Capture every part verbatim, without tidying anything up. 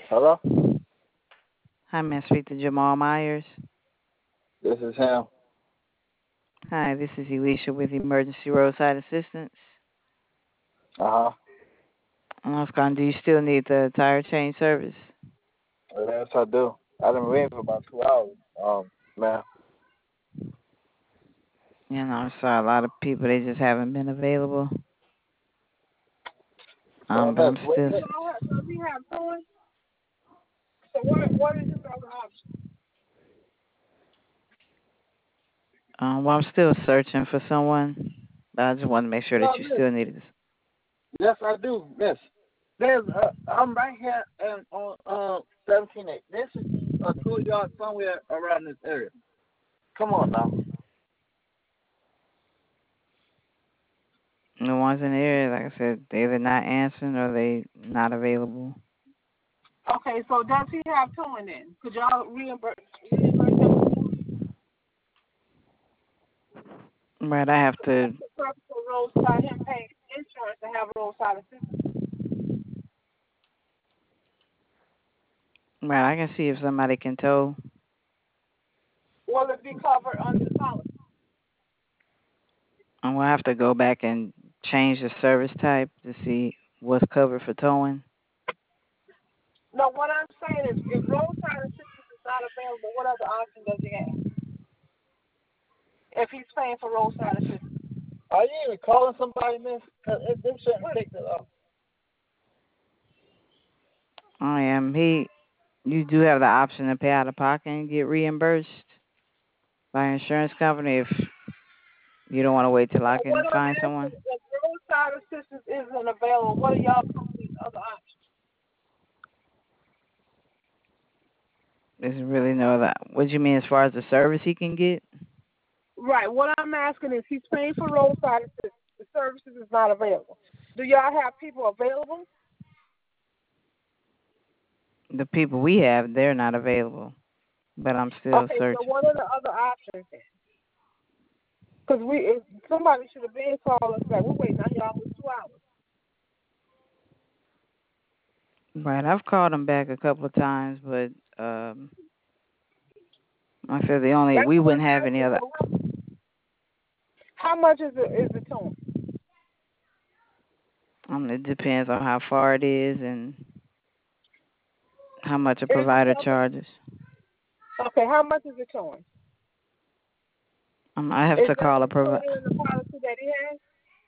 Hello? Hi, may I speak to Jamal Myers? This is him. Hi, this is Elisha with Emergency Roadside Assistance. Uh-huh. I was calling, do you still need the tire change service? Yes, I do. I've been waiting for about two hours, um, man. You know, I saw a lot of people, they just haven't been available. Man, Um, but that's I'm what still... does he have towing? So what, what is his other option? Um, well, I'm still searching for someone, but I just want to make sure No, that you miss. still need this. Yes, I do, miss. There's, uh, I'm right here and on uh, seventeen eight. There should be a tool yard somewhere around this area. Come on now. The ones in the area, like I said, they're either not answering or they not available. Okay, so does he have towing then? Could y'all reimburse, reimburse him? Right, I have to... For roadside, him paying insurance to have roadside assistance. Right, I can see if somebody can tow. Will it be covered under the policy? And we'll have to go back and change the service type to see what's covered for towing. No, what I'm saying is if roadside assistance is not available, what other option does he have? If he's paying for roadside assistance. Are you even calling somebody, miss? Because it, it shouldn't take that long. I am. He, you do have the option to pay out of pocket and get reimbursed by an insurance company if you don't want to wait till I can What I'm find asking someone. is if roadside assistance isn't available, what are y'all company's other options? There's really no other. What do you mean as far as the service he can get? Right. What I'm asking is he's paying for roadside assistance. The services is not available. Do y'all have people available? The people we have, they're not available, but I'm still Okay, searching. so what are the other options then? Because we, if somebody should have been calling us back. We're waiting on y'all for two hours. Right, I've called them back a couple of times, but um, I said the only That's we what wouldn't I'm have any asking. other. How much is the is the tone? Um, it depends on how far it is and how much a Is provider it charges. okay? How much is the towing? Um, I have Is to that call a provider. included in the policy that he has?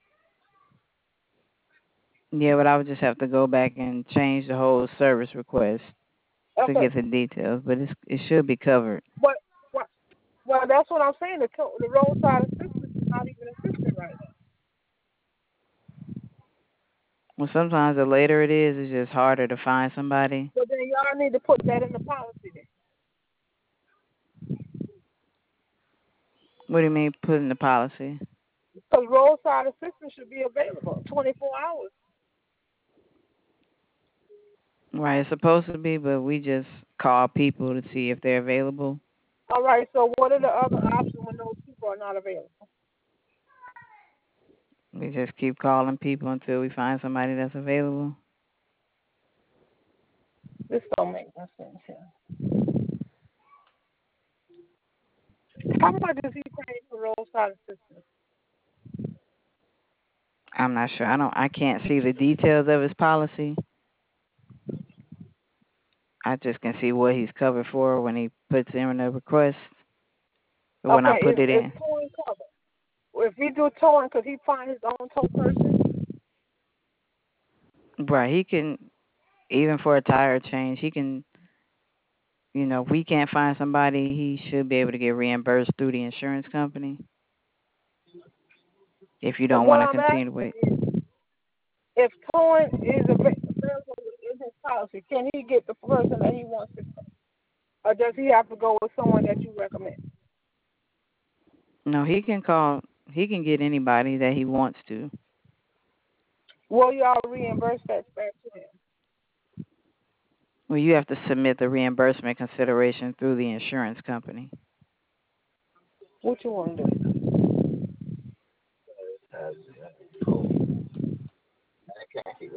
Yeah, but I would just have to go back and change the whole service request to Okay, get the details. But it's, it should be covered. but what? Well, that's what I'm saying. The to- the roadside assistance is not even assisting right now. Well, sometimes the later it is, it's just harder to find somebody. But then y'all need to put that in the policy then. What do you mean put in the policy? Because roadside assistance should be available twenty-four hours. Right, it's supposed to be, but we just call people to see if they're available. All right, so what are the other options when those people are not available? We just keep calling people until we find somebody that's available. This don't make no sense here. How much is he paying for roadside assistance? I'm not sure. I don't. I can't see the details of his policy. I just can see what he's covered for when he puts in the request. Or when I Okay, put is, it is in. towing covered? Well, if we do towing, could he find his own tow person? Right. He can, even for a tire change, he can, you know, if we can't find somebody, he should be able to get reimbursed through the insurance company. If you don't What want to I'm continue asking with. is, if towing is available in his policy, can he get the person that he wants to tow? Or does he have to go with someone that you recommend? No, he can call, he can get anybody that he wants to. Will y'all reimburse that back to him? Well, you have to submit the reimbursement consideration through the insurance company. What you want to do?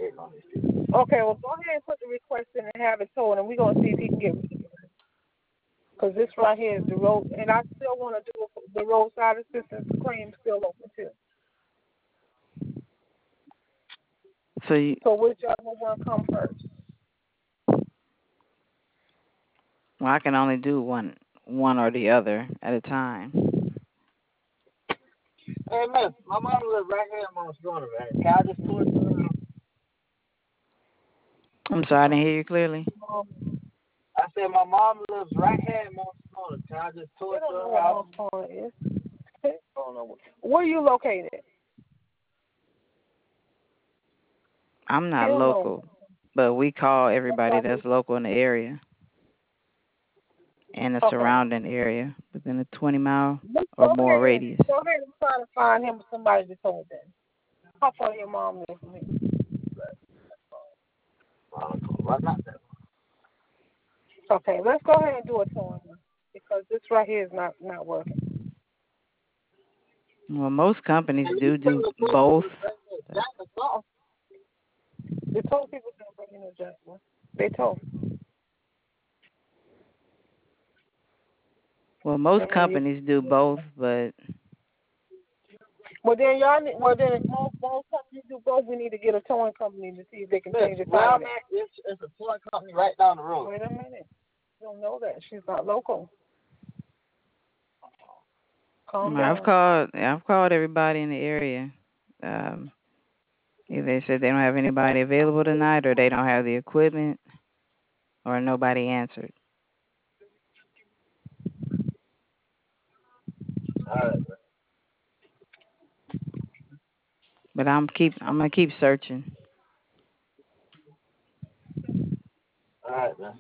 waiting on these people. Okay, well, go ahead and put the request in and have it towed, and we're going to see if he can get it. Because this right here is the road, and I still want to do the roadside assistance claim still open, too. So you, So whichever one come first. well, I can only do one, one or the other at a time. Hey, miss, my mom lives right here in Montgomery, right? Can I just pull it to her? I'm sorry, I didn't hear you clearly. I said my mom lives right here in Montgomery. Can I just pull it to her house? Where are you located? I'm not Still local, no. but we call everybody that's local in the area and the Okay. surrounding area within a twenty mile Let's or go more ahead, radius. Go ahead and try to find him somebody to told them. How far your mom lives from me? Right not that. Okay, let's go ahead and do it for him because this right here is not not working. Well, most companies do do both. They told people to bring in a jackal. They told. Well, most companies do both, but well then y'all need, well then if most most companies do both, we need to get a towing company to see if they can change the Well, time. man, it's, it's a towing company right down the road. Wait a minute. You don't know that she's not local. Calm down. I've called. I've called everybody in the area. Um, either they said they don't have anybody available tonight, or they don't have the equipment, or nobody answered. All right. But I'm keep. I'm gonna keep searching. All right, man.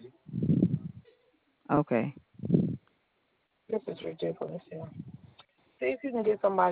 Okay. This is ridiculous here. See if you can get somebody